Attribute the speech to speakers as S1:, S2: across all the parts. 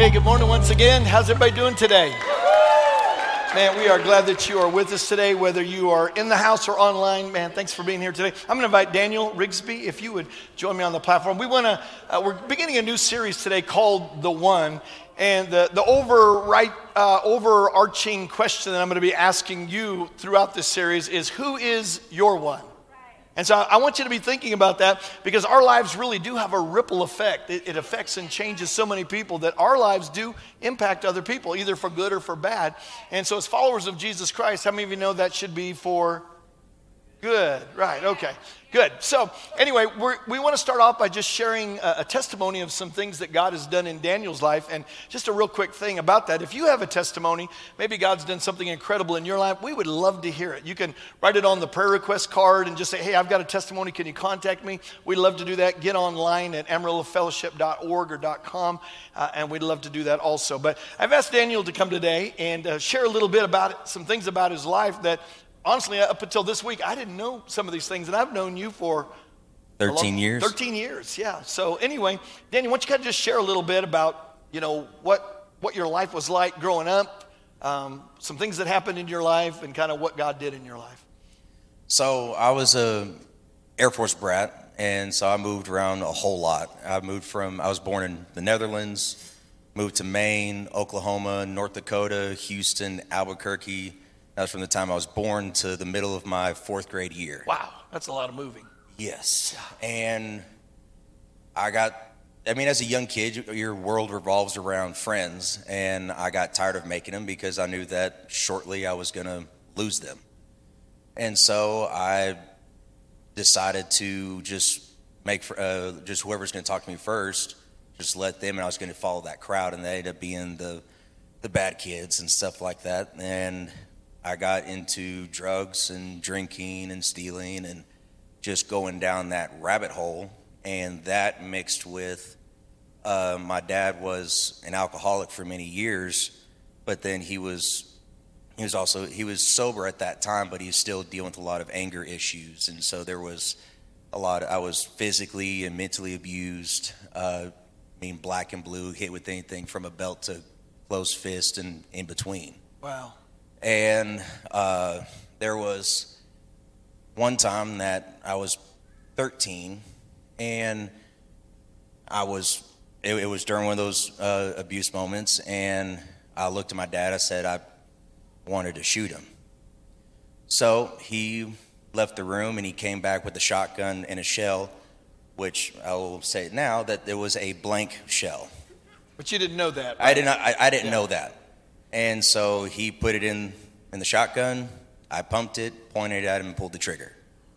S1: Hey, good morning once again. How's everybody doing today? Man, we are glad that you are with us today, whether you are in the house or online. Man, thanks for being here today. I'm going to invite Daniel Rigsby, if you would join me on the platform. We're beginning a new series today called The One. And the overarching question that I'm going to be asking you throughout this series is, who is your one? And so I want you to be thinking about that, because our lives really do have a ripple effect. It affects and changes so many people that our lives do impact other people, either for good or for bad. And so as followers of Jesus Christ, how many of you know that should be for good? Right, okay, good. So anyway, we want to start off by just sharing a testimony of some things that God has done in Daniel's life. And just a real quick thing about that, if you have a testimony, maybe God's done something incredible in your life, we would love to hear it. You can write it on the prayer request card and just say, hey, I've got a testimony, can you contact me? We'd love to do that. Get online at amarillafellowship.org or .com, and we'd love to do that also. But I've asked Daniel to come today and share a little bit about it, some things about his life that honestly, up until this week, I didn't know some of these things, and I've known you for
S2: 13 years.
S1: 13 years, yeah. So anyway, Daniel, why don't you kind of just share a little bit about, what your life was like growing up, some things that happened in your life, and kind of what God did in your life.
S2: So I was a Air Force brat, and so I moved around a whole lot. I was born in the Netherlands, moved to Maine, Oklahoma, North Dakota, Houston, Albuquerque. That was from the time I was born to the middle of my fourth grade year.
S1: Wow, that's a lot of moving.
S2: Yes. And as a young kid, your world revolves around friends, and I got tired of making them because I knew that shortly I was going to lose them. And so I decided to just make just whoever's going to talk to me first, just let them, and I was going to follow that crowd, and they ended up being the bad kids and stuff like that. And I got into drugs and drinking and stealing and just going down that rabbit hole. And that mixed with my dad was an alcoholic for many years, but then he was sober at that time, but he was still dealing with a lot of anger issues. And so there was I was physically and mentally abused, black and blue, hit with anything from a belt to closed fist and in between.
S1: Wow.
S2: And there was one time that I was 13, and it was during one of those abuse moments, and I looked at my dad. I said I wanted to shoot him. So he left the room, and he came back with a shotgun and a shell, which I will say now that there was a blank shell.
S1: But you didn't know that, right?
S2: I didn't know that. And so he put it in the shotgun. I pumped it, pointed at him, and pulled the trigger.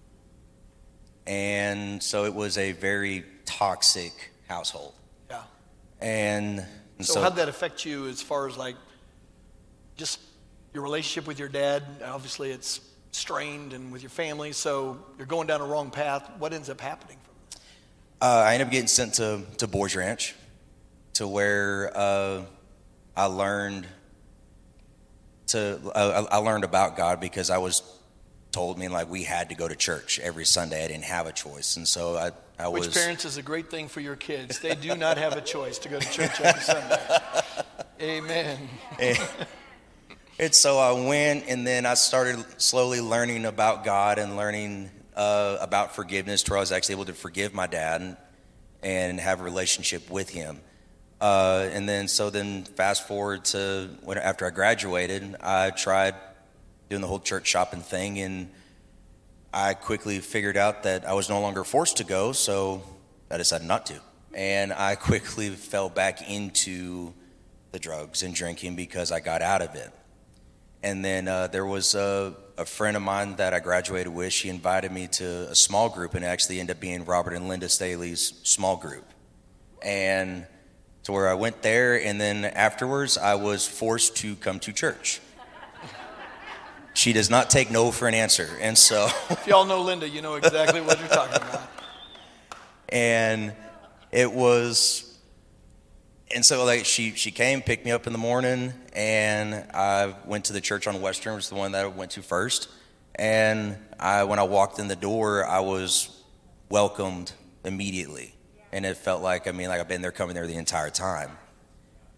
S2: And so it was a very toxic household.
S1: Yeah.
S2: And
S1: so how'd that affect you as far as just your relationship with your dad? Obviously it's strained, and with your family, so you're going down a wrong path. What ends up happening from that?
S2: I ended up getting sent to Boys Ranch, to where I learned about God, because I was told we had to go to church every Sunday. I didn't have a choice, and so I was.
S1: Which parents is a great thing for your kids. They do not have a choice to go to church every Sunday. Amen.
S2: And so I went, and then I started slowly learning about God and learning about forgiveness, to where I was actually able to forgive my dad and have a relationship with him. And then fast forward to after I graduated, I tried doing the whole church shopping thing, and I quickly figured out that I was no longer forced to go, so I decided not to. And I quickly fell back into the drugs and drinking because I got out of it. And then there was a friend of mine that I graduated with. She invited me to a small group, and it actually ended up being Robert and Linda Staley's small group. And to where I went there, and then afterwards I was forced to come to church. She does not take no for an answer, and so...
S1: If y'all know Linda, you know exactly what you're talking about.
S2: And it was... And so she came, picked me up in the morning, and I went to the church on Western, which was the one that I went to first. And when I walked in the door, I was welcomed immediately. And it felt like, I've been there, coming there the entire time.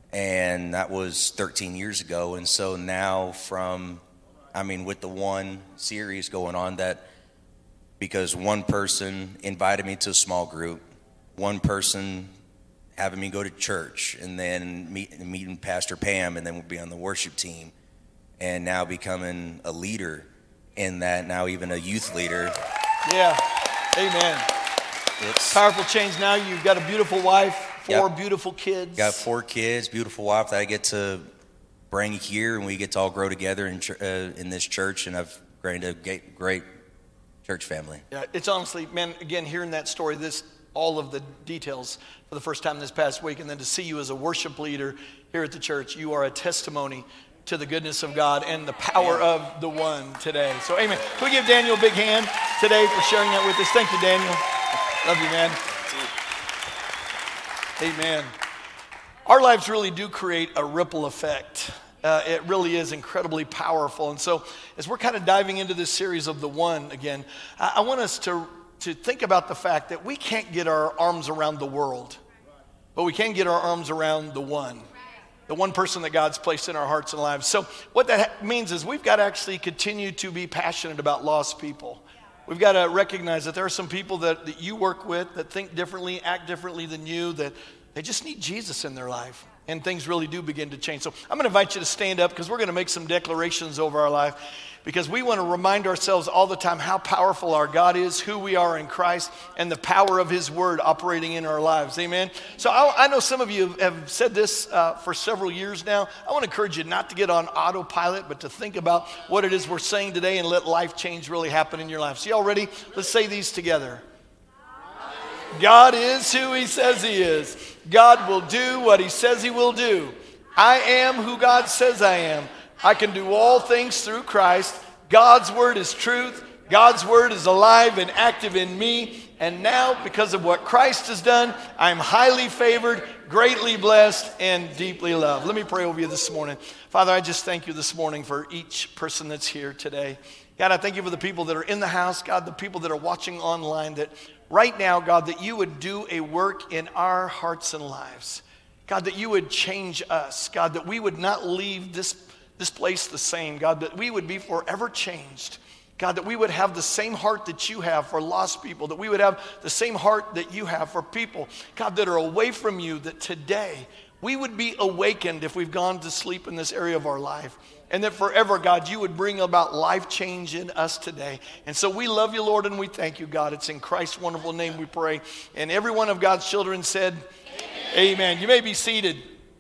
S2: And that was 13 years ago. And so now with the one series going on, that because one person invited me to a small group, one person having me go to church, and then meeting Pastor Pam, and then we'll be on the worship team, and now becoming a leader in that, now even a youth leader.
S1: Yeah, amen. It's powerful change. Now you've got a beautiful wife, four beautiful kids.
S2: Got 4 kids, beautiful wife that I get to bring here, and we get to all grow together in this church, and I've grown a great church family.
S1: Yeah, it's honestly, man, again, hearing that story, all of the details for the first time this past week, and then to see you as a worship leader here at the church, you are a testimony to the goodness of God and the power of the one today. So amen. Can we give Daniel a big hand today for sharing that with us? Thank you, Daniel. Love you, man. Amen. Our lives really do create a ripple effect. It really is incredibly powerful. And so as we're kind of diving into this series of the one again, I want us to think about the fact that we can't get our arms around the world, but we can get our arms around the one person that God's placed in our hearts and lives. So what that means is we've got to actually continue to be passionate about lost people. We've got to recognize that there are some people that you work with that think differently, act differently than you, that they just need Jesus in their life. And things really do begin to change. So I'm going to invite you to stand up because we're going to make some declarations over our life, because we want to remind ourselves all the time how powerful our God is, who we are in Christ, and the power of His Word operating in our lives. Amen? So I know some of you have said this for several years now. I want to encourage you not to get on autopilot, but to think about what it is we're saying today and let life change really happen in your life. So y'all ready? Let's say these together. God is who He says He is. God will do what He says He will do. I am who God says I am. I can do all things through Christ. God's word is truth. God's word is alive and active in me. And now, because of what Christ has done, I'm highly favored, greatly blessed, and deeply loved. Let me pray over you this morning. Father, I just thank you this morning for each person that's here today. God, I thank you for the people that are in the house. God, the people that are watching online, that right now, God, that you would do a work in our hearts and lives. God, that you would change us. God, that we would not leave this place the same. God, that we would be forever changed. God, that we would have the same heart that you have for lost people, that we would have the same heart that you have for people, God, that are away from you, that today we would be awakened if we've gone to sleep in this area of our life. And that forever, God, you would bring about life change in us today. And so we love you, Lord, and we thank you, God. It's in Christ's wonderful name we pray. And every one of God's children said, Amen. You may be seated.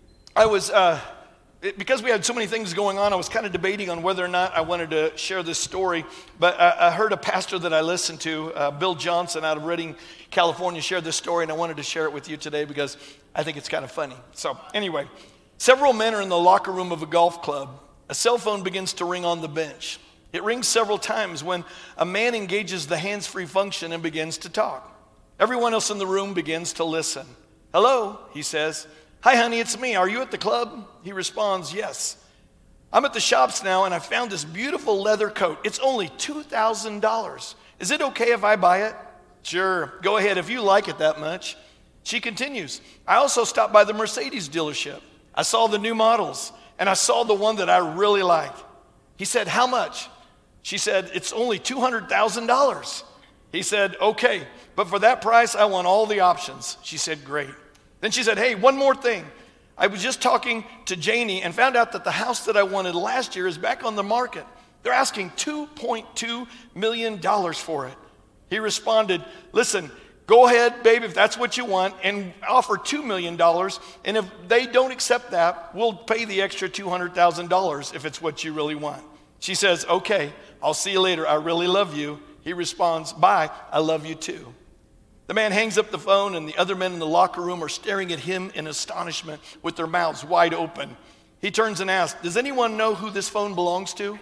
S1: Because we had so many things going on, I was kind of debating on whether or not I wanted to share this story. But I heard a pastor that I listened to, Bill Johnson out of Redding, California, share this story. And I wanted to share it with you today because I think it's kind of funny. So anyway, several men are in the locker room of a golf club. A cell phone begins to ring on the bench. It rings several times when a man engages the hands-free function and begins to talk. Everyone else in the room begins to listen. Hello, he says. Hi, honey, it's me. Are you at the club? He responds, yes. I'm at the shops now, and I found this beautiful leather coat. It's only $2,000. Is it okay if I buy it? Sure, go ahead if you like it that much. She continues, I also stopped by the Mercedes dealership. I saw the new models, and I saw the one that I really liked. He said, how much? She said, it's only $200,000. He said, okay, but for that price, I want all the options. She said, great. Then she said, hey, one more thing. I was just talking to Janie and found out that the house that I wanted last year is back on the market. They're asking $2.2 million for it. He responded, listen, go ahead, babe, if that's what you want, and offer $2 million. And if they don't accept that, we'll pay the extra $200,000 if it's what you really want. She says, okay, I'll see you later. I really love you. He responds, bye, I love you too. The man hangs up the phone, and the other men in the locker room are staring at him in astonishment with their mouths wide open. He turns and asks, does anyone know who this phone belongs to?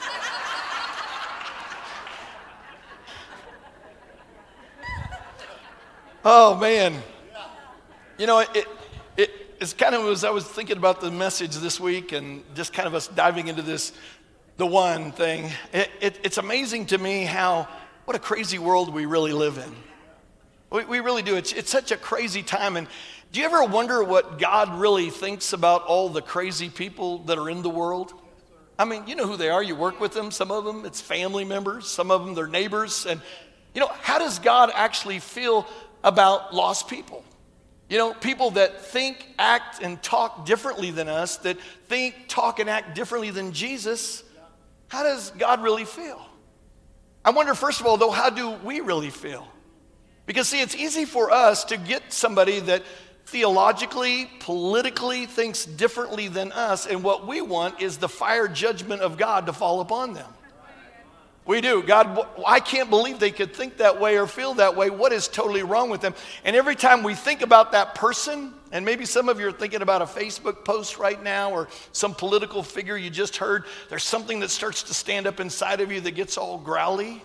S1: Oh, man. You know, it's kind of as I was thinking about the message this week and just kind of us diving into this, the one thing, it's amazing to me what a crazy world we really live in. We really do. It's such a crazy time. And Do you ever wonder what God really thinks about all the crazy people that are in the world? I mean, you know who they are. You work with them. Some of them, it's family members. Some of them, they're neighbors. And, how does God actually feel about lost people? People that think, act, and talk differently than us, that think, talk, and act differently than Jesus. How does God really feel? I wonder, first of all, though, how do we really feel? Because, see, it's easy for us to get somebody that theologically, politically thinks differently than us, and what we want is the fire judgment of God to fall upon them. We do. God, I can't believe they could think that way or feel that way. What is totally wrong with them? And every time we think about that person, and maybe some of you are thinking about a Facebook post right now or some political figure you just heard, there's something that starts to stand up inside of you that gets all growly.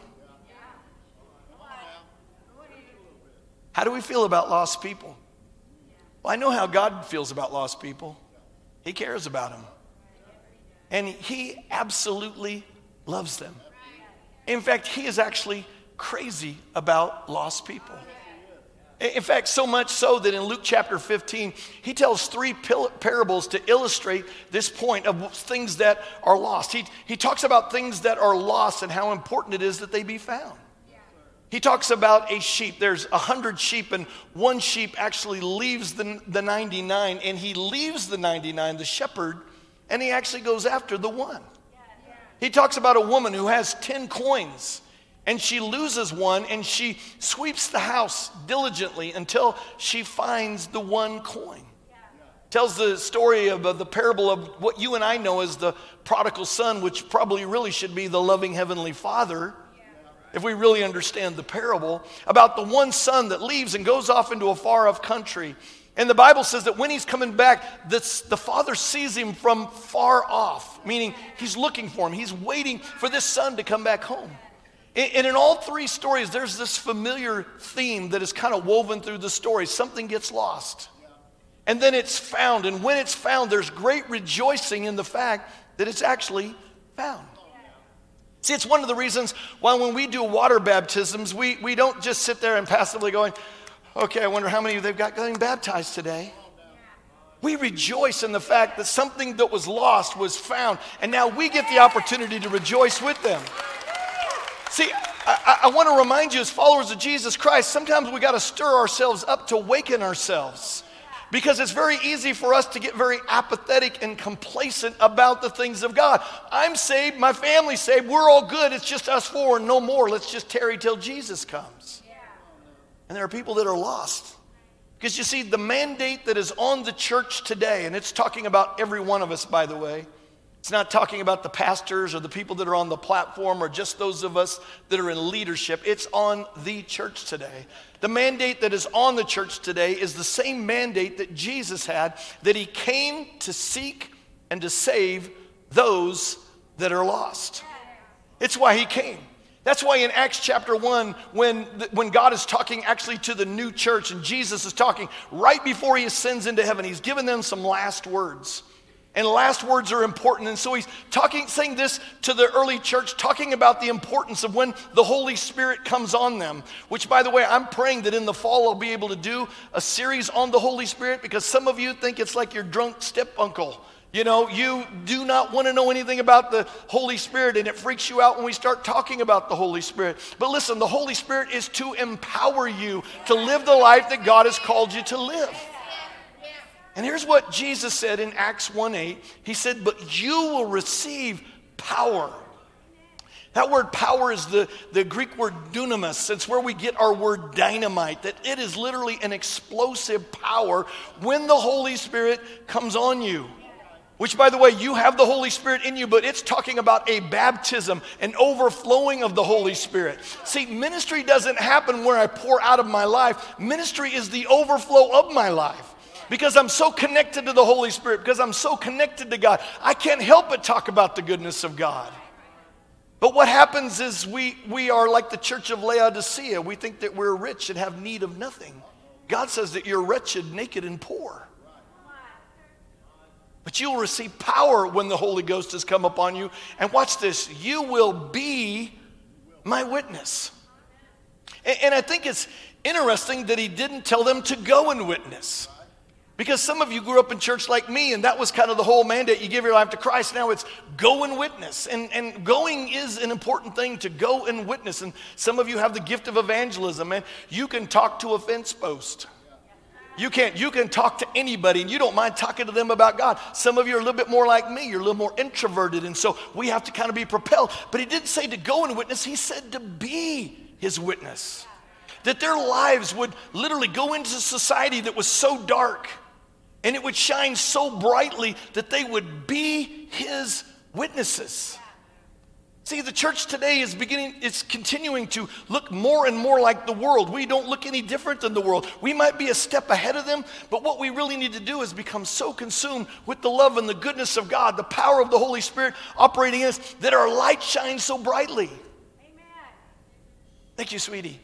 S1: How do we feel about lost people? Well, I know how God feels about lost people. He cares about them. And He absolutely loves them. In fact, He is actually crazy about lost people. In fact, so much so that in Luke chapter 15, He tells 3 parables to illustrate this point of things that are lost. He talks about things that are lost and how important it is that they be found. He talks about a sheep. There's 100 sheep, and one sheep actually leaves the 99, and he leaves the 99, the shepherd, and he actually goes after the one. He talks about a woman who has 10 coins, and she loses one, and she sweeps the house diligently until she finds the one coin. Tells the story of the parable of what you and I know as the prodigal son, which probably really should be the loving heavenly Father, if we really understand the parable, about the one son that leaves and goes off into a far-off country. And the Bible says that when he's coming back, the father sees him from far off, meaning he's looking for him. He's waiting for this son to come back home. And in all 3 stories, there's this familiar theme that is kind of woven through the story. Something gets lost. And then it's found. And when it's found, there's great rejoicing in the fact that it's actually found. See, it's one of the reasons why when we do water baptisms, we don't just sit there and passively going, okay, I wonder how many of they've got getting baptized today. We rejoice in the fact that something that was lost was found, and now we get the opportunity to rejoice with them. See, I want to remind you as followers of Jesus Christ, sometimes we got to stir ourselves up to awaken ourselves. Because it's very easy for us to get very apathetic and complacent about the things of God. I'm saved, my family's saved, we're all good, it's just us 4 and no more. Let's just tarry till Jesus comes. And there are people that are lost. Because you see, the mandate that is on the church today, and it's talking about every one of us, by the way. It's not talking about the pastors or the people that are on the platform or just those of us that are in leadership. It's on the church today. The mandate that is on the church today is the same mandate that Jesus had, that He came to seek and to save those that are lost. It's why He came. That's why in Acts chapter 1, when God is talking actually to the new church and Jesus is talking right before He ascends into heaven, He's given them some last words. And last words are important. And so He's saying this to the early church, talking about the importance of when the Holy Spirit comes on them. Which, by the way, I'm praying that in the fall I'll be able to do a series on the Holy Spirit, because some of you think it's like your drunk step-uncle. You do not want to know anything about the Holy Spirit, and it freaks you out when we start talking about the Holy Spirit. But listen, the Holy Spirit is to empower you to live the life that God has called you to live. And here's what Jesus said in Acts 1:8. He said, but you will receive power. That word power is the Greek word dunamis. It's where we get our word dynamite, that it is literally an explosive power when the Holy Spirit comes on you. Which, by the way, you have the Holy Spirit in you, but it's talking about a baptism, an overflowing of the Holy Spirit. See, ministry doesn't happen where I pour out of my life. Ministry is the overflow of my life. Because I'm so connected to the Holy Spirit, because I'm so connected to God, I can't help but talk about the goodness of God. But what happens is we are like the church of Laodicea. We think that we're rich and have need of nothing. God says that you're wretched, naked, and poor. But you'll receive power when the Holy Ghost has come upon you. And watch this, you will be my witness. And I think it's interesting that He didn't tell them to go and witness. Because some of you grew up in church like me, and that was kind of the whole mandate. You give your life to Christ. Now it's go and witness. And going is an important thing, to go and witness. And some of you have the gift of evangelism, and you can talk to a fence post. You can talk to anybody, and you don't mind talking to them about God. Some of you are a little bit more like me. You're a little more introverted, and so we have to kind of be propelled. But he didn't say to go and witness. He said to be his witness. That their lives would literally go into society that was so dark, and it would shine so brightly that they would be his witnesses. See, the church today it's continuing to look more and more like the world. We don't look any different than the world. We might be a step ahead of them, but what we really need to do is become so consumed with the love and the goodness of God, the power of the Holy Spirit operating in us, that our light shines so brightly. Amen. Thank you, sweetie.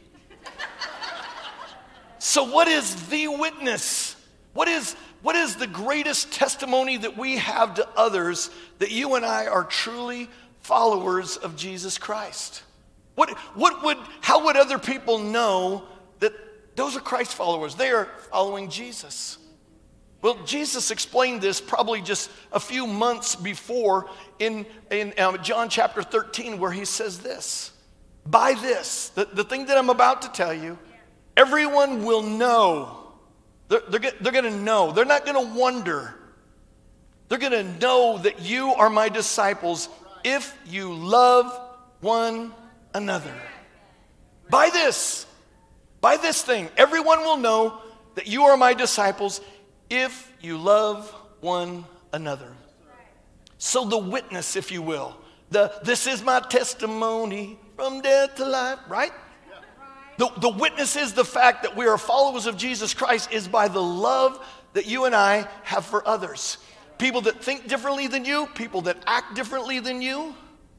S1: So what is the witness? What is the greatest testimony that we have to others that you and I are truly followers of Jesus Christ? How would other people know that those are Christ followers? They are following Jesus. Well, Jesus explained this probably just a few months before in John chapter 13, where he says this: by this, the thing that I'm about to tell you, everyone will know. They're going to know. They're not going to wonder. They're going to know that you are my disciples if you love one another. By this thing, everyone will know that you are my disciples if you love one another. So the witness, if you will, this is my testimony from death to life, right? The witness is the fact that we are followers of Jesus Christ is by the love that you and I have for others. People that think differently than you, people that act differently than you.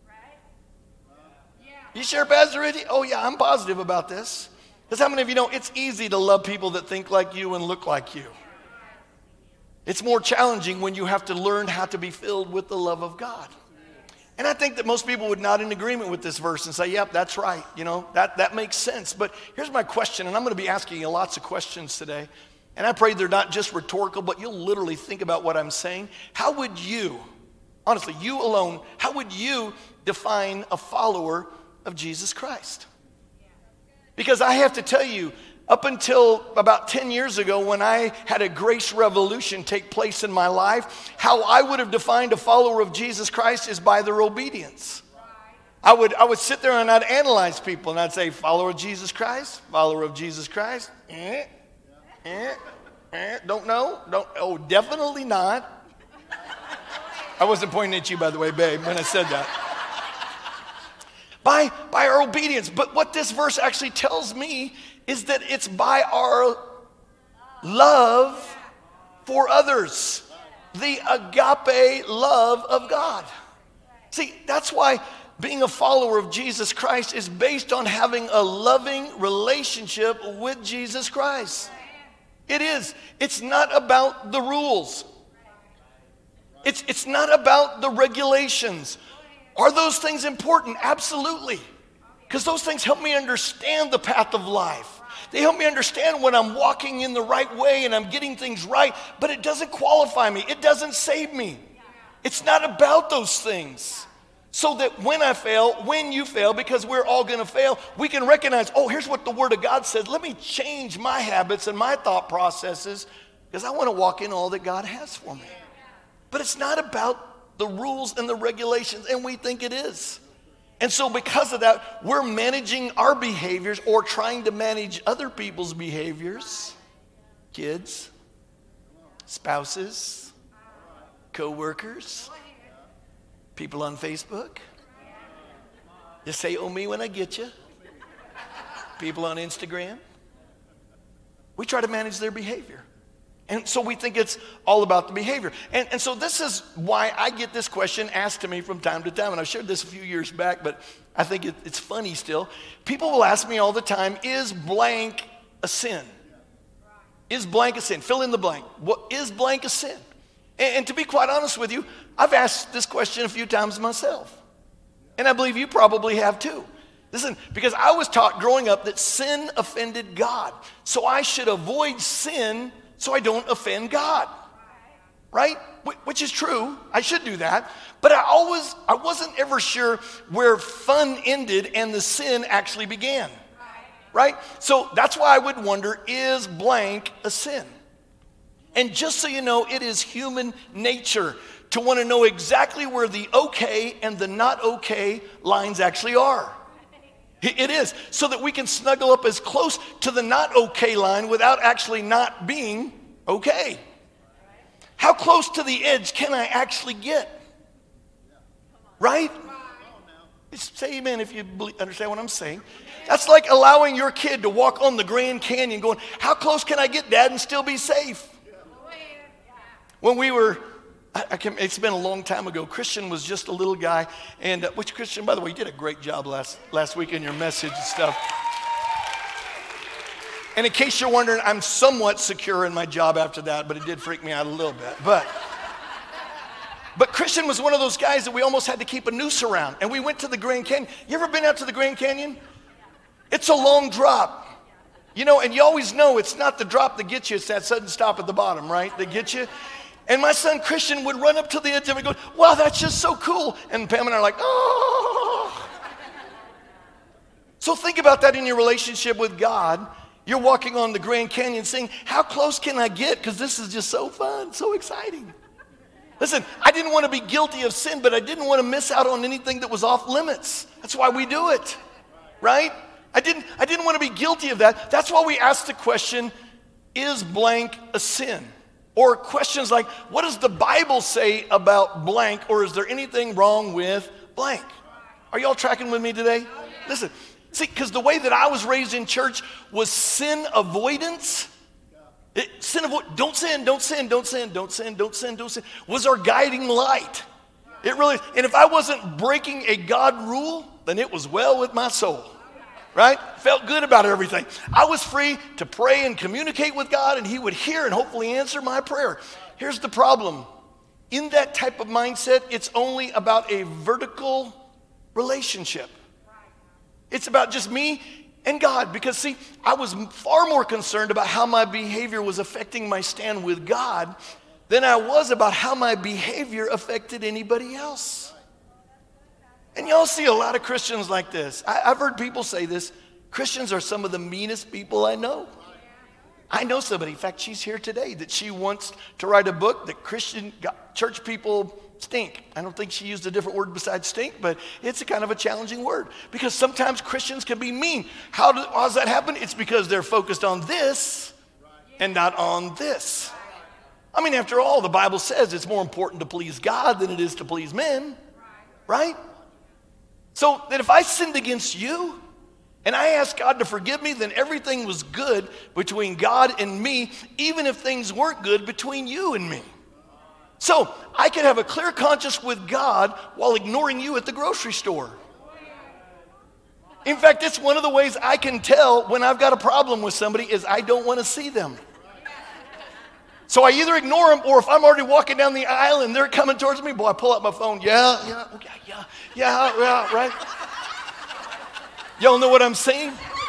S1: You sure, Pastor Richie? Oh yeah, I'm positive about this. Because how many of you know it's easy to love people that think like you and look like you? It's more challenging when you have to learn how to be filled with the love of God. And I think that most people would nod in agreement with this verse and say, yep, that's right. You know, that makes sense. But here's my question, and I'm going to be asking you lots of questions today. And I pray they're not just rhetorical, but you'll literally think about what I'm saying. How would you, honestly, you alone, how would you define a follower of Jesus Christ? Because I have to tell you, up until about 10 years ago when I had a grace revolution take place in my life, how I would have defined a follower of Jesus Christ is by their obedience. I would sit there and I'd analyze people and I'd say, follower of Jesus Christ, don't know, definitely not. I wasn't pointing at you, by the way, babe, when I said that. By our obedience. But what this verse actually tells me is that it's by our love for others. The agape love of God. See, that's why being a follower of Jesus Christ is based on having a loving relationship with Jesus Christ. It is. It's not about the rules. It's not about the regulations. Are those things important? Absolutely. Because those things help me understand the path of life. They help me understand when I'm walking in the right way and I'm getting things right, but it doesn't qualify me. It doesn't save me. It's not about those things. So that when I fail, when you fail, because we're all going to fail, we can recognize, oh, here's what the Word of God says. Let me change my habits and my thought processes because I want to walk in all that God has for me. But it's not about the rules and the regulations, and we think it is. And so because of that, we're managing our behaviors or trying to manage other people's behaviors. Kids, spouses, co-workers, people on Facebook. Just say, oh, me when I get you. People on Instagram. We try to manage their behavior. And so we think it's all about the behavior. And so this is why I get this question asked to me from time to time. And I've shared this a few years back, but I think it's funny still. People will ask me all the time, is blank a sin? Is blank a sin? Fill in the blank. What is blank a sin? And to be quite honest with you, I've asked this question a few times myself. And I believe you probably have too. Listen, because I was taught growing up that sin offended God. So I should avoid sin so I don't offend God. Right? Which is true. I should do that. But I wasn't ever sure where fun ended and the sin actually began. Right? So that's why I would wonder, is blank a sin? And just so you know, it is human nature to want to know exactly where the okay and the not okay lines actually are. It is, so that we can snuggle up as close to the not okay line without actually not being okay. How close to the edge can I actually get? Right? Say amen if you understand what I'm saying. That's like allowing your kid to walk on the Grand Canyon going, how close can I get, Dad, and still be safe? When we were, it's been a long time ago, Christian was just a little guy. And which Christian, by the way, you did a great job last week in your message and stuff. And in case you're wondering, I'm somewhat secure in my job after that, but it did freak me out a little bit. But Christian was one of those guys that we almost had to keep a noose around. And we went to the Grand Canyon. You ever been out to the Grand Canyon? It's a long drop. You know, and you always know it's not the drop that gets you, it's that sudden stop at the bottom, right, that gets you. And my son Christian would run up to the edge of it and go, wow, that's just so cool. And Pam and I are like, oh. So think about that in your relationship with God. You're walking on the Grand Canyon saying, how close can I get? Because this is just so fun, so exciting. Listen, I didn't want to be guilty of sin, but I didn't want to miss out on anything that was off limits. That's why we do it, right? I didn't want to be guilty of that. That's why we ask the question, is blank a sin? Or questions like, what does the Bible say about blank? Or is there anything wrong with blank? Are y'all tracking with me today? Listen. See, because the way that I was raised in church was sin avoidance. Don't sin, don't sin, don't sin, don't sin, don't sin, don't sin, was our guiding light. It really, and if I wasn't breaking a God rule, then it was well with my soul. Right? Felt good about everything. I was free to pray and communicate with God, and He would hear and hopefully answer my prayer. Here's the problem. In that type of mindset, it's only about a vertical relationship. It's about just me and God. Because see, I was far more concerned about how my behavior was affecting my stand with God than I was about how my behavior affected anybody else. And y'all see a lot of Christians like this. I've heard people say this. Christians are some of the meanest people I know. I know somebody, in fact, she's here today, that she wants to write a book that Christian church people stink. I don't think she used a different word besides stink, but it's a kind of a challenging word because sometimes Christians can be mean. How does that happen? It's because they're focused on this and not on this. I mean, after all, the Bible says it's more important to please God than it is to please men, right? So that if I sinned against you and I asked God to forgive me, then everything was good between God and me, even if things weren't good between you and me. So I could have a clear conscience with God while ignoring you at the grocery store. In fact, it's one of the ways I can tell when I've got a problem with somebody is I don't want to see them. So I either ignore them, or if I'm already walking down the aisle and they're coming towards me, boy, I pull out my phone. Yeah, right? Y'all know what I'm saying?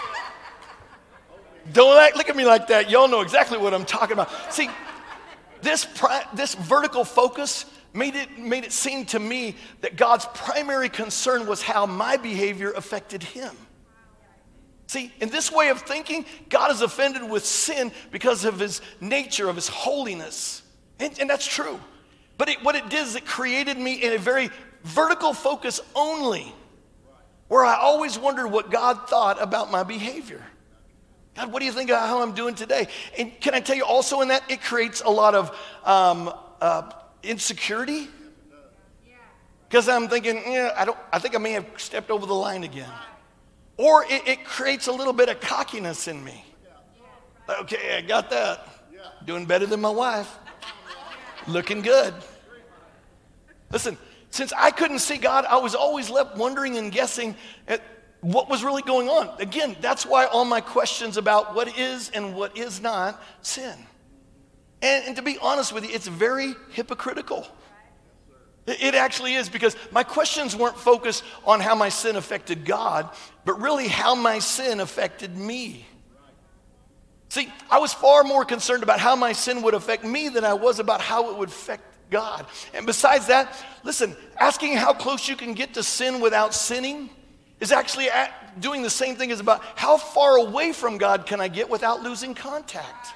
S1: Don't look at me like that. Y'all know exactly what I'm talking about. See, this vertical focus made it seem to me that God's primary concern was how my behavior affected Him. See, in this way of thinking, God is offended with sin because of His nature, of His holiness. And that's true. But what it did is it created me in a very vertical focus only, where I always wondered what God thought about my behavior. God, what do you think of how I'm doing today? And can I tell you also in that, it creates a lot of insecurity. Because I'm thinking, I think I may have stepped over the line again. Or it creates a little bit of cockiness in me. Okay, I got that. Doing better than my wife. Looking good. Listen, since I couldn't see God, I was always left wondering and guessing at what was really going on. Again, that's why all my questions about what is and what is not sin. And to be honest with you, it's very hypocritical. It actually is, because my questions weren't focused on how my sin affected God, but really how my sin affected me. See, I was far more concerned about how my sin would affect me than I was about how it would affect God. And besides that, listen, asking how close you can get to sin without sinning is actually doing the same thing as about how far away from God can I get without losing contact.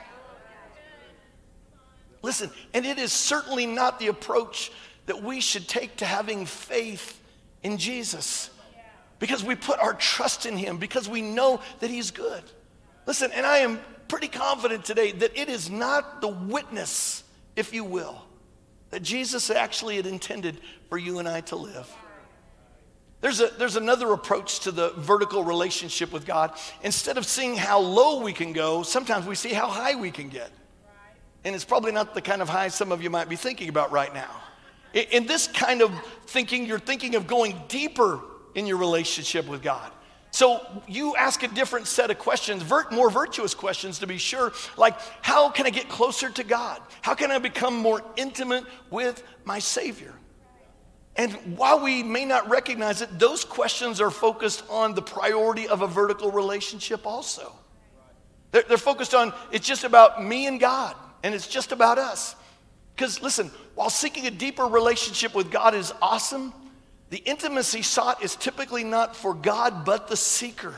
S1: Listen, and it is certainly not the approach that we should take to having faith in Jesus, because we put our trust in him, because we know that he's good. Listen, and I am pretty confident today that it is not the witness, if you will, that Jesus actually had intended for you and I to live. There's another approach to the vertical relationship with God. Instead of seeing how low we can go, sometimes we see how high we can get. And it's probably not the kind of high some of you might be thinking about right now. In this kind of thinking, you're thinking of going deeper in your relationship with God. So you ask a different set of questions, more virtuous questions to be sure, like how can I get closer to God? How can I become more intimate with my Savior? And while we may not recognize it, those questions are focused on the priority of a vertical relationship also. They're focused on, it's just about me and God, and it's just about us. Because listen, while seeking a deeper relationship with God is awesome, the intimacy sought is typically not for God, but the seeker.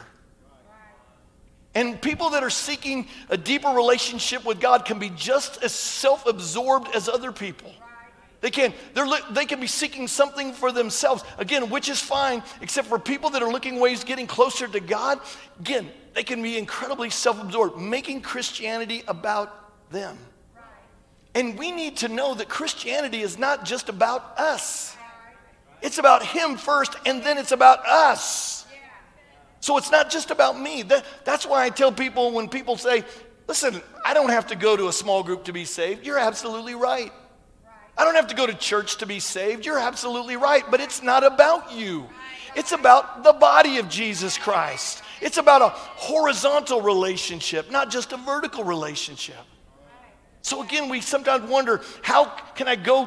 S1: And people that are seeking a deeper relationship with God can be just as self-absorbed as other people. They can be seeking something for themselves, again, which is fine, except for people that are looking ways getting closer to God. Again, they can be incredibly self-absorbed, making Christianity about them. And we need to know that Christianity is not just about us. It's about him first, and then it's about us. So it's not just about me. That's why I tell people when people say, listen, I don't have to go to a small group to be saved. You're absolutely right. I don't have to go to church to be saved. You're absolutely right. But it's not about you. It's about the body of Jesus Christ. It's about a horizontal relationship, not just a vertical relationship. So again, we sometimes wonder, how can I go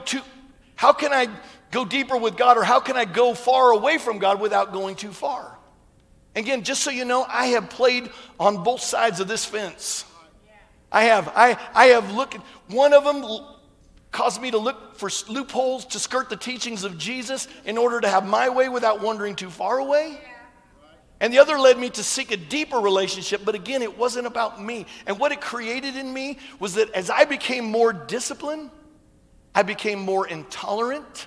S1: deeper with God, or how can I go far away from God without going too far? Again, just so you know, I have played on both sides of this fence. I have looked, one of them caused me to look for loopholes to skirt the teachings of Jesus in order to have my way without wandering too far away. And the other led me to seek a deeper relationship, but again, it wasn't about me. And what it created in me was that as I became more disciplined, I became more intolerant,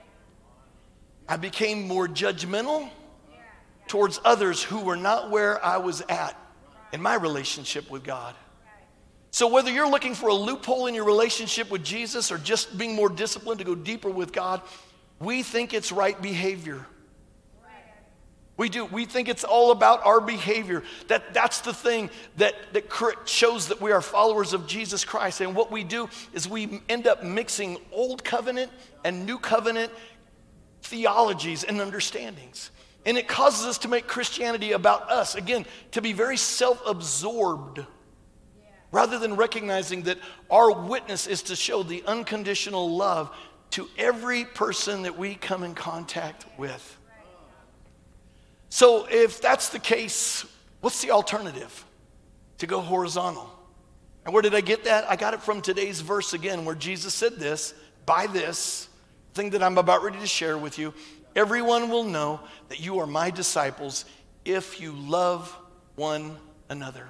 S1: I became more judgmental towards others who were not where I was at in my relationship with God. So whether you're looking for a loophole in your relationship with Jesus or just being more disciplined to go deeper with God, we think it's right behavior. We do. We think it's all about our behavior. That's the thing that shows that we are followers of Jesus Christ. And what we do is we end up mixing old covenant and new covenant theologies and understandings. And it causes us to make Christianity about us. Again, to be very self-absorbed, rather than recognizing that our witness is to show the unconditional love to every person that we come in contact with. So if that's the case, what's the alternative? To go horizontal. And where did I get that? I got it from today's verse again, where Jesus said this, by this thing that I'm about ready to share with you, everyone will know that you are my disciples if you love one another.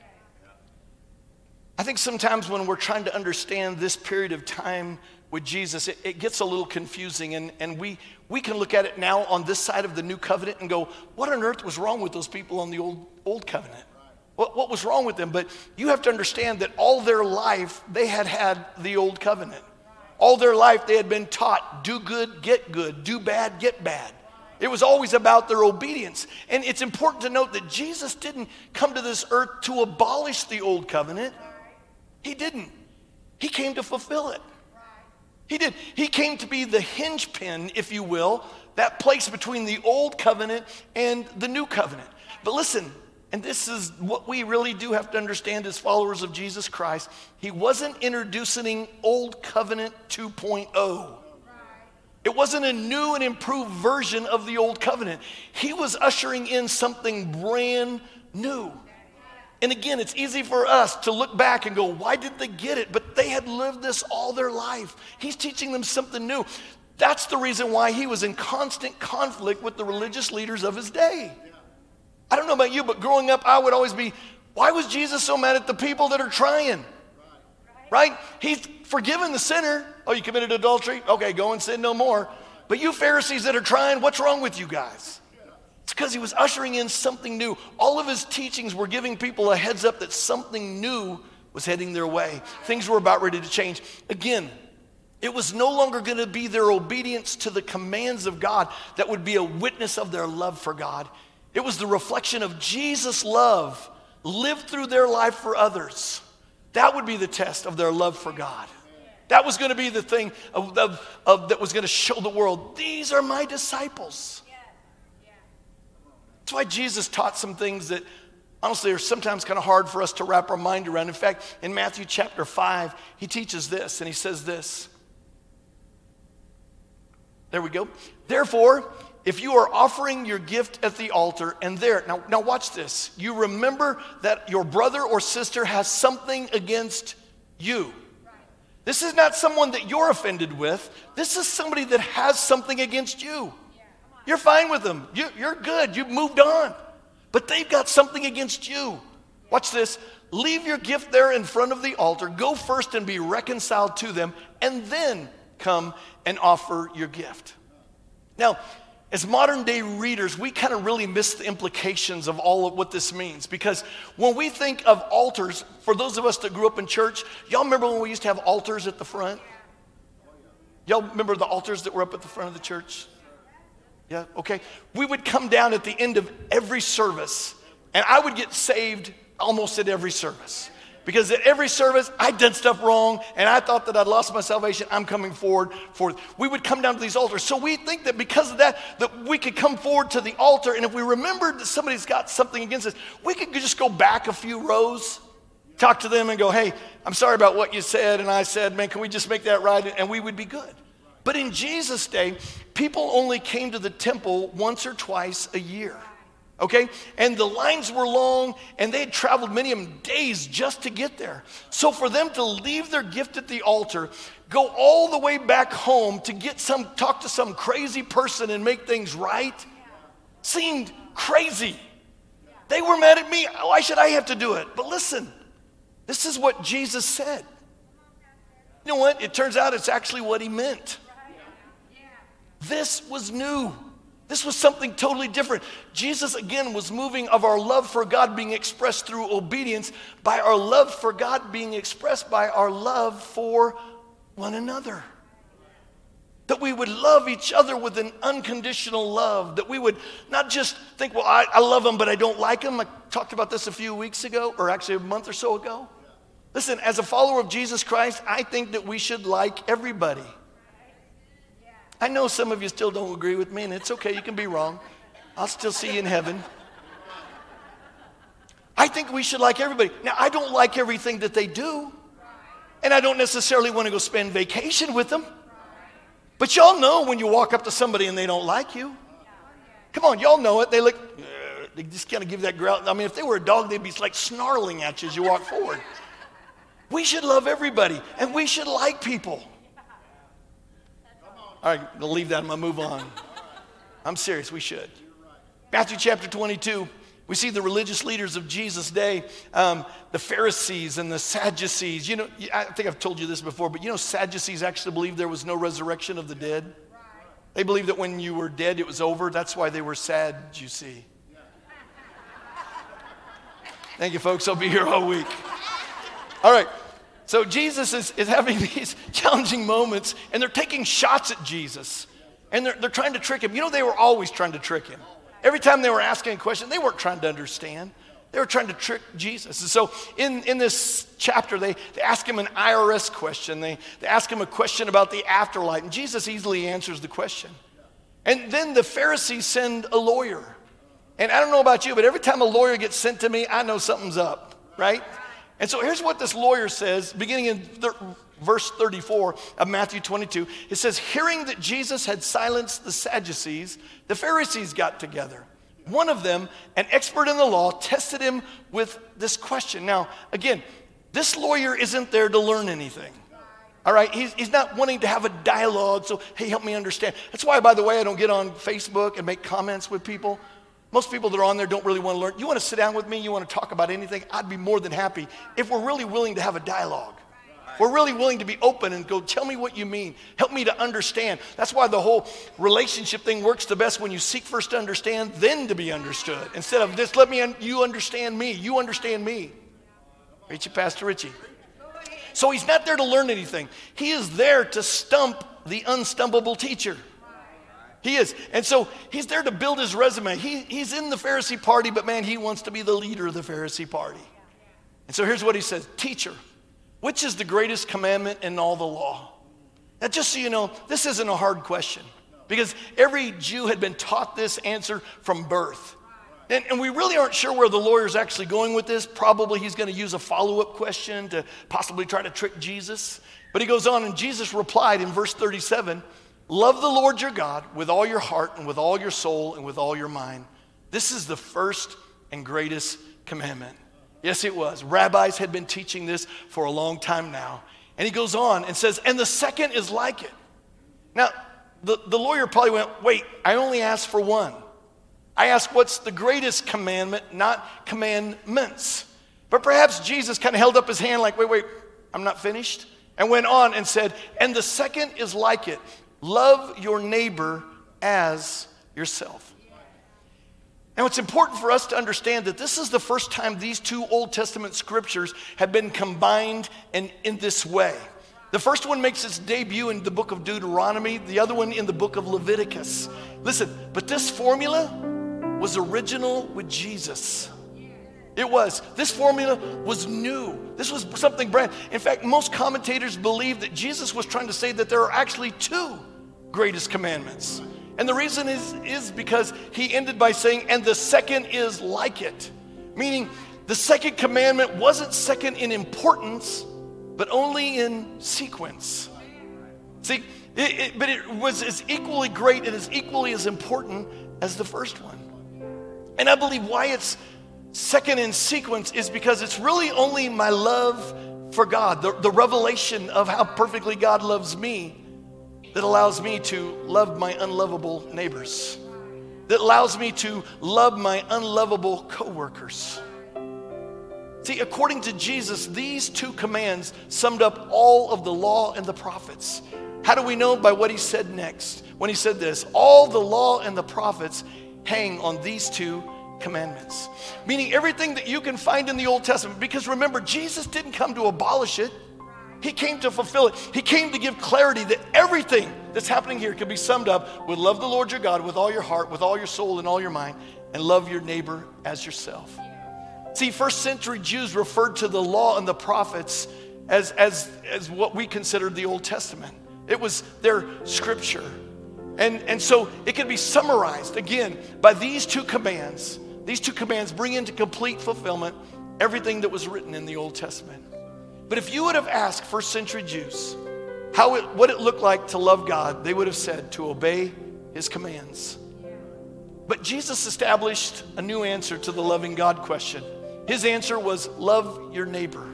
S1: I think sometimes when we're trying to understand this period of time with Jesus, it gets a little confusing, and we can look at it now on this side of the new covenant and go, what on earth was wrong with those people on the old covenant? What was wrong with them? But you have to understand that all their life they had the old covenant. All their life they had been taught, do good, do bad, get bad. It was always about their obedience. And it's important to note that Jesus didn't come to this earth to abolish the old covenant. He didn't. He came to fulfill it. He did. He came to be the hinge pin, if you will, that place between the old covenant and the new covenant. But listen, and this is what we really do have to understand as followers of Jesus Christ. He wasn't introducing old covenant 2.0. It wasn't a new and improved version of the old covenant. He was ushering in something brand new. And again, it's easy for us to look back and go, why did they get it? But they had lived this all their life. He's teaching them something new. That's the reason why he was in constant conflict with the religious leaders of his day. I don't know about you, but growing up, I would always be, why was Jesus so mad at the people that are trying? Right? He's forgiven the sinner. Oh, you committed adultery? Okay, go and sin no more. But you Pharisees that are trying, what's wrong with you guys? It's because he was ushering in something new. All of his teachings were giving people a heads up that something new was heading their way. Things were about ready to change. Again, it was no longer going to be their obedience to the commands of God that would be a witness of their love for God. It was the reflection of Jesus' love lived through their life for others. That would be the test of their love for God. That was going to be the thing that was going to show the world, these are my disciples. That's why Jesus taught some things that honestly are sometimes kind of hard for us to wrap our mind around. In fact, in Matthew chapter 5, he teaches this, and he says this. There we go. Therefore, if you are offering your gift at the altar and there, now watch this. You remember that your brother or sister has something against you. This is not someone that you're offended with. This is somebody that has something against you. You're fine with them. You're good. You've moved on. But they've got something against you. Watch this. Leave your gift there in front of the altar. Go first and be reconciled to them, and then come and offer your gift. Now, as modern day readers, we kind of really miss the implications of all of what this means. Because when we think of altars, for those of us that grew up in church, y'all remember when we used to have altars at the front? Y'all remember the altars that were up at the front of the church? Yeah, okay. We would come down at the end of every service, and I would get saved almost at every service. Because at every service, I'd done stuff wrong, and I thought that I'd lost my salvation. I'm coming forward for it. We would come down to these altars. So we think that because of that we could come forward to the altar, and if we remembered that somebody's got something against us, we could just go back a few rows, talk to them and go, hey, I'm sorry about what you said, and I said, man, can we just make that right? And we would be good. But in Jesus' day, people only came to the temple once or twice a year. Okay? And the lines were long, and they had traveled many of them days just to get there. So for them to leave their gift at the altar, go all the way back home to talk to some crazy person and make things right, seemed crazy. They were mad at me. Why should I have to do it? But listen, this is what Jesus said. You know what? It turns out it's actually what he meant. This was new. This was something totally different. Jesus, again, was moving of our love for God being expressed through obedience by our love for God being expressed by our love for one another. That we would love each other with an unconditional love. That we would not just think, well, I love them, but I don't like them. I talked about this a few weeks ago, or actually a month or so ago. Listen, as a follower of Jesus Christ, I think that we should like everybody. I know some of you still don't agree with me, and it's okay, you can be wrong. I'll still see you in heaven. I think we should like everybody. Now, I don't like everything that they do, and I don't necessarily want to go spend vacation with them. But y'all know when you walk up to somebody and they don't like you. Come on, y'all know it. They look, they just kind of give that growl. I mean, if they were a dog, they'd be like snarling at you as you walk forward. We should love everybody, and we should like people. All right, I'll leave that and I'll move on. I'm serious, we should. Matthew chapter 22, we see the religious leaders of Jesus' day, the Pharisees and the Sadducees. You know, I think I've told you this before, but you know Sadducees actually believed there was no resurrection of the dead. They believed that when you were dead, it was over. That's why they were sad, you see. Thank you, folks. I'll be here all week. All right. So Jesus is having these challenging moments, and they're taking shots at Jesus. And they're trying to trick him. You know, they were always trying to trick him. Every time they were asking a question, they weren't trying to understand. They were trying to trick Jesus. And so in this chapter, they ask him an IRS question. They ask him a question about the afterlife. And Jesus easily answers the question. And then the Pharisees send a lawyer. And I don't know about you, but every time a lawyer gets sent to me, I know something's up, right? And so here's what this lawyer says, beginning in verse 34 of Matthew 22. It says, hearing that Jesus had silenced the Sadducees, the Pharisees got together. One of them, an expert in the law, tested him with this question. Now, again, this lawyer isn't there to learn anything. All right, he's not wanting to have a dialogue, so hey, help me understand. That's why, by the way, I don't get on Facebook and make comments with people. Most people that are on there don't really want to learn. You want to sit down with me, you want to talk about anything, I'd be more than happy if we're really willing to have a dialogue. We're really willing to be open and go, tell me what you mean. Help me to understand. That's why the whole relationship thing works the best when you seek first to understand, then to be understood. Instead of just you understand me, you understand me. Richie, Pastor Richie. So he's not there to learn anything. He is there to stump the unstumpable teacher. He is. And so he's there to build his resume. He's in the Pharisee party, but man, he wants to be the leader of the Pharisee party. And so here's what he says. Teacher, which is the greatest commandment in all the law? Now, just so you know, this isn't a hard question because every Jew had been taught this answer from birth. And we really aren't sure where the lawyer's actually going with this. Probably he's going to use a follow-up question to possibly try to trick Jesus. But he goes on, and Jesus replied in verse 37, love the Lord your God with all your heart and with all your soul and with all your mind. This is the first and greatest commandment. Yes, it was. Rabbis had been teaching this for a long time now. And he goes on and says, and the second is like it. Now, the lawyer probably went, wait, I only asked for one. I asked what's the greatest commandment, not commandments. But perhaps Jesus kind of held up his hand like, wait, I'm not finished. And went on and said, and the second is like it. Love your neighbor as yourself. Now, it's important for us to understand that this is the first time these two Old Testament scriptures have been combined in this way. The first one makes its debut in the book of Deuteronomy, the other one in the book of Leviticus. Listen, but this formula was original with Jesus. It was. This formula was new. This was something brand. In fact, most commentators believe that Jesus was trying to say that there are actually two greatest commandments. And the reason is because he ended by saying, and the second is like it. Meaning, the second commandment wasn't second in importance, but only in sequence. See, but it was as equally great and as equally as important as the first one. And I believe why it's second in sequence is because it's really only my love for God, the revelation of how perfectly God loves me, that allows me to love my unlovable neighbors, that allows me to love my unlovable coworkers. See, according to Jesus, these two commands summed up all of the law and the prophets. How do we know? By what he said next. When he said this, all the law and the prophets hang on these two commandments. Meaning everything that you can find in the Old Testament. Because remember, Jesus didn't come to abolish it. He came to fulfill it. He came to give clarity that everything that's happening here can be summed up with love the Lord your God with all your heart, with all your soul and all your mind, and love your neighbor as yourself. See, first century Jews referred to the law and the prophets as what we considered the Old Testament. It was their scripture. And so it can be summarized, again, by these two commands. These two commands bring into complete fulfillment everything that was written in the Old Testament. But if you would have asked first century Jews what it looked like to love God, they would have said to obey his commands. But Jesus established a new answer to the loving God question. His answer was love your neighbor.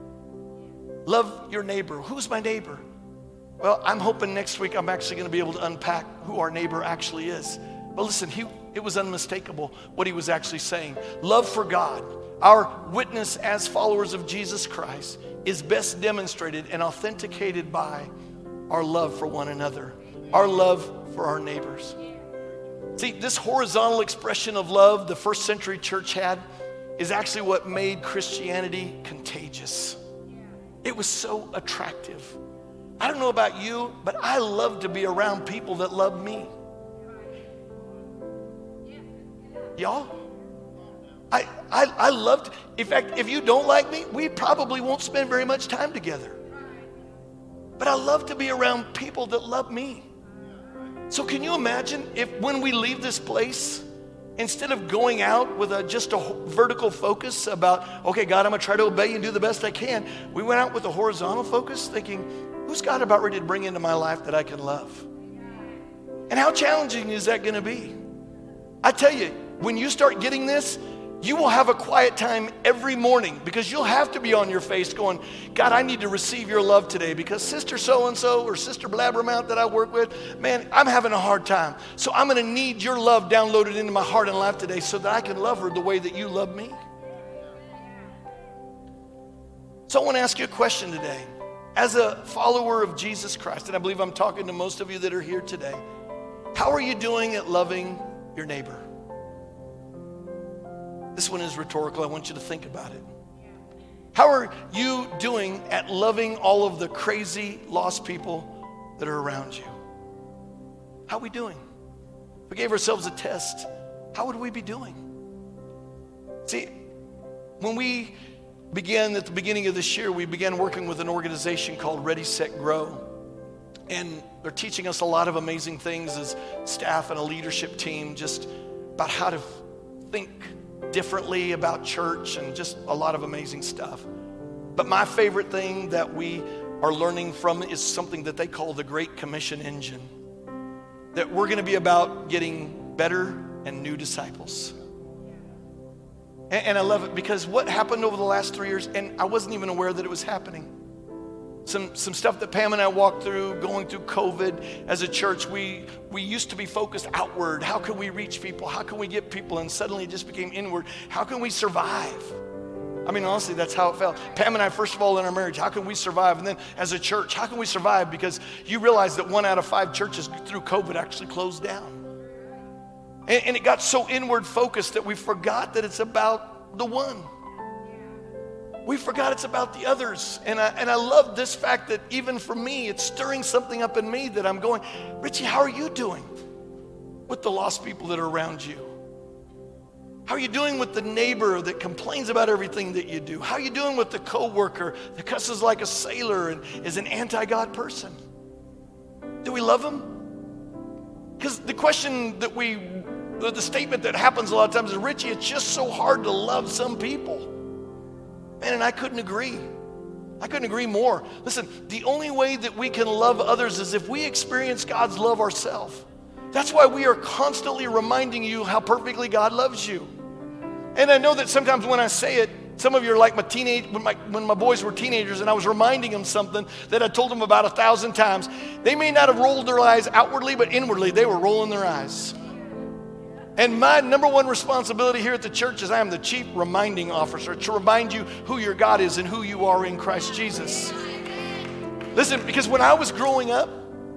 S1: Love your neighbor. Who's my neighbor? Well, I'm hoping next week I'm actually going to be able to unpack who our neighbor actually is. But listen, it was unmistakable what he was actually saying. Love for God, our witness as followers of Jesus Christ, is best demonstrated and authenticated by our love for one another, our love for our neighbors. See, this horizontal expression of love the first century church had is actually what made Christianity contagious. It was so attractive. I don't know about you, but I love to be around people that love me. Y'all? I love to, in fact, if you don't like me, we probably won't spend very much time together. But I love to be around people that love me. So can you imagine if when we leave this place, instead of going out with just a vertical focus about, okay, God, I'm going to try to obey you and do the best I can, we went out with a horizontal focus thinking, who's God about ready to bring into my life that I can love? And how challenging is that going to be? I tell you, when you start getting this, you will have a quiet time every morning because you'll have to be on your face going, God, I need to receive your love today because Sister so-and-so or Sister Blabbermouth that I work with, man, I'm having a hard time. So I'm going to need your love downloaded into my heart and life today so that I can love her the way that you love me. So I want to ask you a question today. As a follower of Jesus Christ, and I believe I'm talking to most of you that are here today, how are you doing at loving your neighbor? This one is rhetorical. I want you to think about it. How are you doing at loving all of the crazy, lost people that are around you? How are we doing? If we gave ourselves a test, how would we be doing? See, when we began at the beginning of this year, we began working with an organization called Ready, Set, Grow. And they're teaching us a lot of amazing things as staff and a leadership team, just about how to think differently about church and just a lot of amazing stuff. But my favorite thing that we are learning from is something that they call the Great Commission Engine. That we're going to be about getting better and new disciples. And I love it because what happened over the last 3 years, and I wasn't even aware that it was happening. Some stuff that Pam and I walked through, going through COVID as a church, we used to be focused outward. How can we reach people? How can we get people? And suddenly it just became inward. How can we survive? I mean, honestly, that's how it felt. Pam and I, first of all, in our marriage, how can we survive? And then as a church, how can we survive? Because you realize that 1 out of 5 churches through COVID actually closed down. And it got so inward focused that we forgot that it's about the one. We forgot it's about the others. And I love this fact that even for me, it's stirring something up in me that I'm going, Richie, how are you doing with the lost people that are around you? How are you doing with the neighbor that complains about everything that you do? How are you doing with the coworker that cusses like a sailor and is an anti-God person? Do we love them? Because the question that the statement that happens a lot of times is, Richie, it's just so hard to love some people. Man, and I couldn't agree. I couldn't agree more. Listen, the only way that we can love others is if we experience God's love ourselves. That's why we are constantly reminding you how perfectly God loves you. And I know that sometimes when I say it, some of you are like when my boys were teenagers and I was reminding them something that I told them about 1,000 times. They may not have rolled their eyes outwardly, but inwardly they were rolling their eyes. And my number one responsibility here at the church is I am the chief reminding officer to remind you who your God is and who you are in Christ Jesus. Listen, because when I was growing up,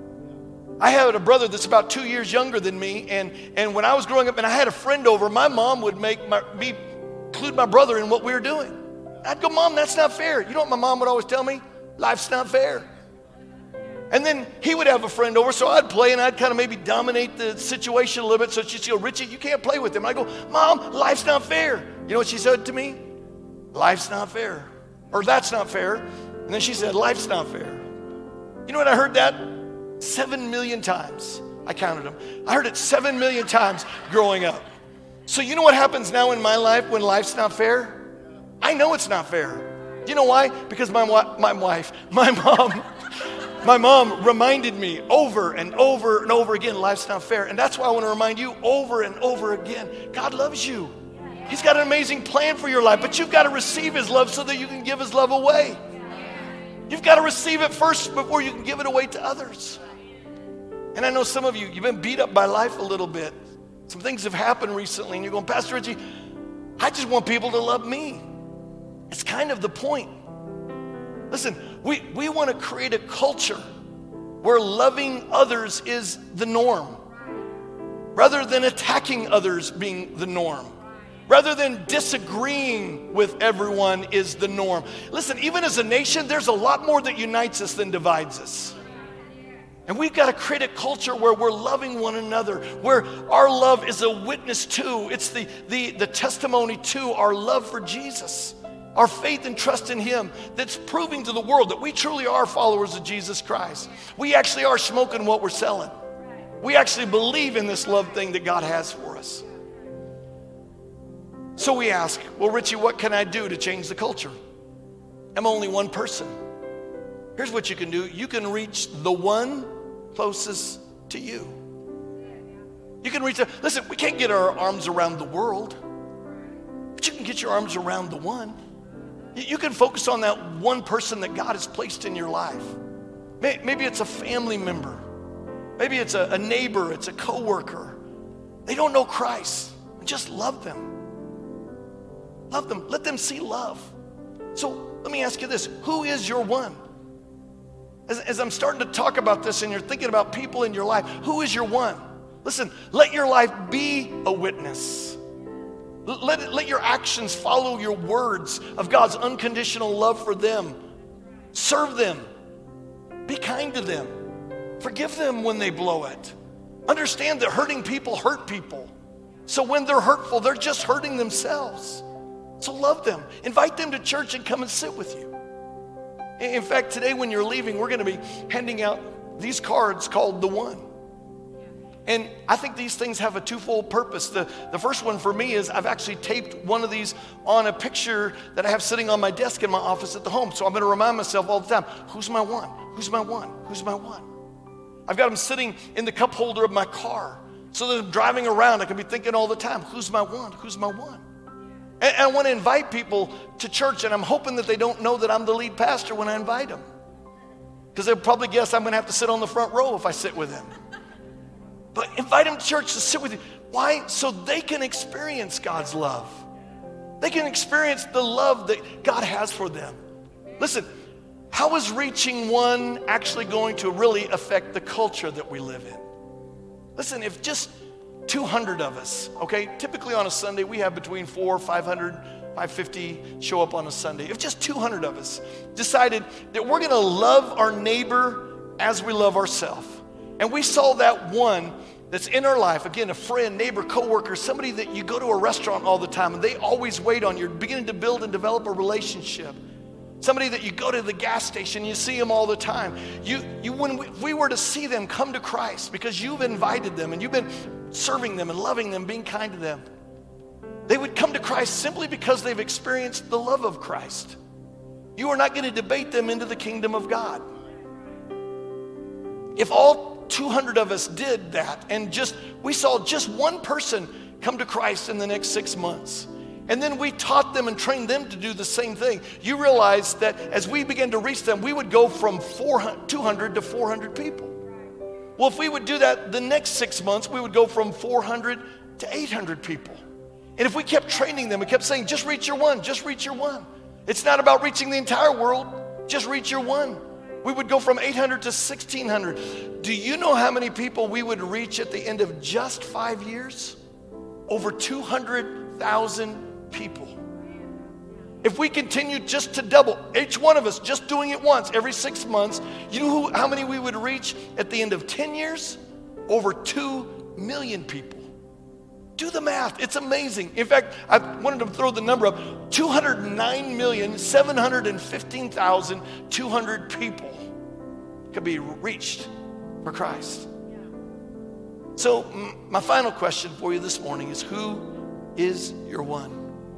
S1: I had a brother that's about 2 years younger than me, and when I was growing up and I had a friend over, my mom would include my brother in what we were doing. I'd go, Mom, that's not fair. You know what my mom would always tell me? Life's not fair. And then he would have a friend over, so I'd play and I'd kind of maybe dominate the situation a little bit. So she'd go, Richie, you can't play with him. I go, Mom, life's not fair. You know what she said to me? Life's not fair. Or that's not fair. And then she said, life's not fair. You know what? I heard that 7 million times. I counted them. I heard it 7 million times growing up. So you know what happens now in my life when life's not fair? I know it's not fair. You know why? Because my mom reminded me over and over and over again, life's not fair. And that's why I want to remind you over and over again, God loves you. He's got an amazing plan for your life, but you've got to receive his love so that you can give his love away. You've got to receive it first before you can give it away to others. And I know some of you, you've been beat up by life a little bit. Some things have happened recently and you're going, Pastor Richie, I just want people to love me. It's kind of the point. Listen, we want to create a culture where loving others is the norm, rather than attacking others being the norm, rather than disagreeing with everyone is the norm. Listen, even as a nation, there's a lot more that unites us than divides us. And we've got to create a culture where we're loving one another, where our love is a witness to, it's the testimony to our love for Jesus. Our faith and trust in him that's proving to the world that we truly are followers of Jesus Christ. We actually are smoking what we're selling. We actually believe in this love thing that God has for us. So we ask, well, Richie, what can I do to change the culture? I'm only one person. Here's what you can do. You can reach the one closest to you. You can reach there. Listen, we can't get our arms around the world, but you can get your arms around the one. You can focus on that one person that God has placed in your life. Maybe it's a family member. Maybe it's a neighbor, it's a coworker. They don't know Christ. Just love them. Love them. Let them see love. So let me ask you this. Who is your one? As I'm starting to talk about this and you're thinking about people in your life, who is your one? Listen, let your life be a witness. Let your actions follow your words of God's unconditional love for them. Serve them. Be kind to them. Forgive them when they blow it. Understand that hurting people hurt people. So when they're hurtful, they're just hurting themselves. So love them. Invite them to church and come and sit with you. In fact, today when you're leaving, we're going to be handing out these cards called The One. And I think these things have a twofold purpose. The first one for me is I've actually taped one of these on a picture that I have sitting on my desk in my office at the home. So I'm going to remind myself all the time, who's my one? Who's my one? Who's my one? I've got them sitting in the cup holder of my car so that I'm driving around. I can be thinking all the time, who's my one? Who's my one? And I want to invite people to church, and I'm hoping that they don't know that I'm the lead pastor when I invite them. Because they'll probably guess I'm going to have to sit on the front row if I sit with them. But invite them to church to sit with you. Why? So they can experience God's love. They can experience the love that God has for them. Listen, how is reaching one actually going to really affect the culture that we live in? Listen, if just 200 of us, okay, typically on a Sunday we have between 400, 500, 550 show up on a Sunday. If just 200 of us decided that we're going to love our neighbor as we love ourselves, and we saw that one that's in our life, again, a friend, neighbor, coworker, somebody that you go to a restaurant all the time and they always wait on you, you're beginning to build and develop a relationship. Somebody that you go to the gas station, you see them all the time. When we were to see them come to Christ because you've invited them and you've been serving them and loving them, being kind to them, they would come to Christ simply because they've experienced the love of Christ. You are not going to debate them into the kingdom of God. If all 200 of us did that and we saw just one person come to Christ in the next 6 months, and then we taught them and trained them to do the same thing, you realize that as we began to reach them, we would go from 200 to 400 people. Well, if we would do that the next 6 months, we would go from 400 to 800 people. And if we kept training them and kept saying, just reach your one, just reach your one. It's not about reaching the entire world, just reach your one. We would go from 800 to 1,600. Do you know how many people we would reach at the end of just 5 years? Over 200,000 people. If we continue just to double, each one of us just doing it once every 6 months, you know how many we would reach at the end of 10 years? Over 2 million people. Do the math. It's amazing. In fact, I wanted to throw the number up. 209,715,200 people could be reached for Christ. So my final question for you this morning is, who is your one?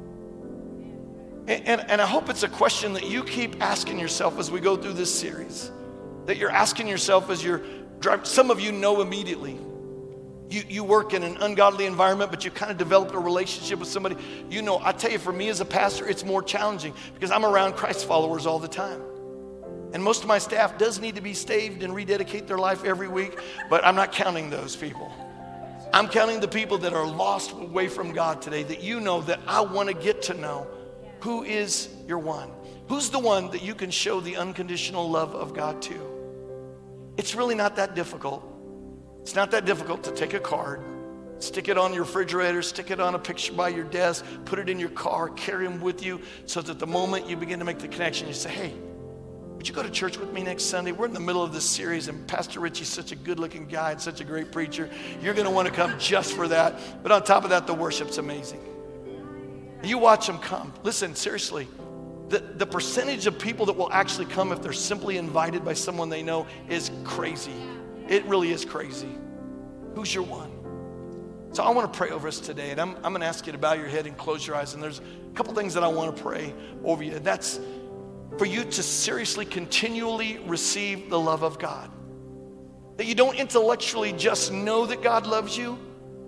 S1: And I hope it's a question that you keep asking yourself as we go through this series. That you're asking yourself as you're driving. Some of you know immediately. You work in an ungodly environment, but you kind of developed a relationship with somebody. You know, I tell you, for me as a pastor, it's more challenging because I'm around Christ followers all the time. And most of my staff does need to be saved and rededicate their life every week, but I'm not counting those people. I'm counting the people that are lost away from God today, that you know that I want to get to know. Who is your one? Who's the one that you can show the unconditional love of God to? It's really not that difficult. It's not that difficult to take a card, stick it on your refrigerator, stick it on a picture by your desk, put it in your car, carry them with you so that the moment you begin to make the connection, you say, hey, would you go to church with me next Sunday? We're in the middle of this series, and Pastor Richie's such a good-looking guy and such a great preacher. You're going to want to come just for that. But on top of that, the worship's amazing. You watch them come. Listen, seriously, the percentage of people that will actually come if they're simply invited by someone they know is crazy. It really is crazy. Who's your one? So I want to pray over us today, and I'm going to ask you to bow your head and close your eyes. And there's a couple things that I want to pray over you. That's for you to seriously, continually receive the love of God. That you don't intellectually just know that God loves you,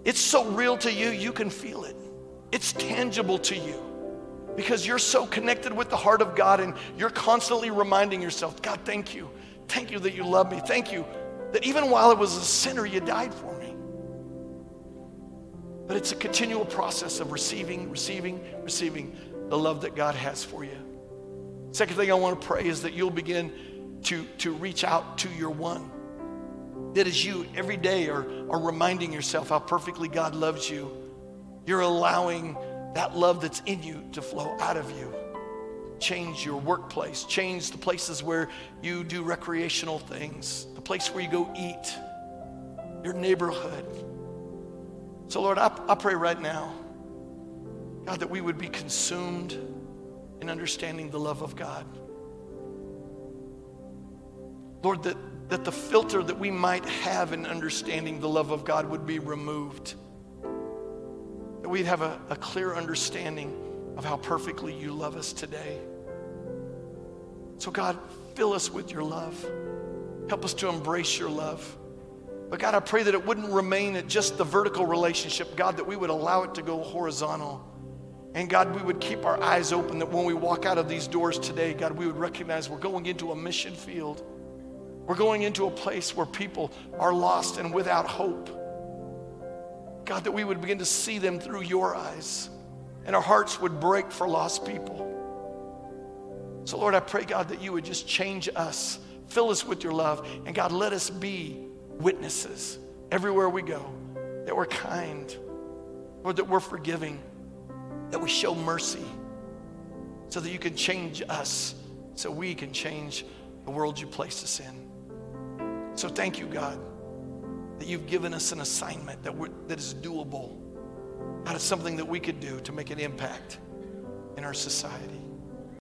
S1: It's so real to you, you can feel it. It's tangible to you because you're so connected with the heart of God and you're constantly reminding yourself, God, thank you. Thank you that you love me. Thank you that even while I was a sinner, you died for me. But it's a continual process of receiving the love that God has for you. Second thing I want to pray is that you'll begin to reach out to your one. That is you every day are reminding yourself how perfectly God loves you. You're allowing that love that's in you to flow out of you. Change your workplace, change the places where you do recreational things, the place where you go eat, your neighborhood. So Lord, I pray right now, God, that we would be consumed in understanding the love of God. Lord, that the filter that we might have in understanding the love of God would be removed. That we'd have a clear understanding of how perfectly you love us today. So God, fill us with your love. Help us to embrace your love. But God, I pray that it wouldn't remain at just the vertical relationship, God, that we would allow it to go horizontal. And God, we would keep our eyes open that when we walk out of these doors today, God, we would recognize we're going into a mission field. We're going into a place where people are lost and without hope. God, that we would begin to see them through your eyes and our hearts would break for lost people. So Lord, I pray, God, that you would just change us, fill us with your love, and God, let us be witnesses everywhere we go, that we're kind, Lord, that we're forgiving, that we show mercy so that you can change us, so we can change the world you placed us in. So thank you, God, that you've given us an assignment that is doable. God, it's something that we could do to make an impact in our society.